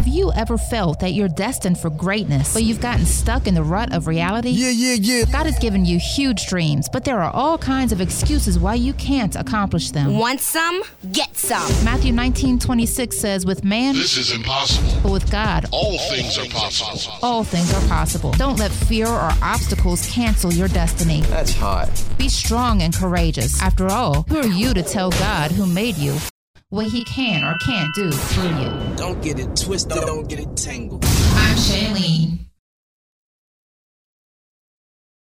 you ever felt that you're destined for greatness, but you've gotten stuck in the rut of reality? Yeah. God has given you huge dreams, but there are all kinds of excuses why you can't accomplish them. Want some? Get some. Matthew 19:26 says, with man, this is impossible. But with God, all things are possible. All things are possible. Don't let fear or obstacles cancel your destiny. That's hot. Be strong and courageous. After all, who are you to tell God who made you what he can or can't do through you? Don't get it twisted, don't get it tangled. I'm Shailene.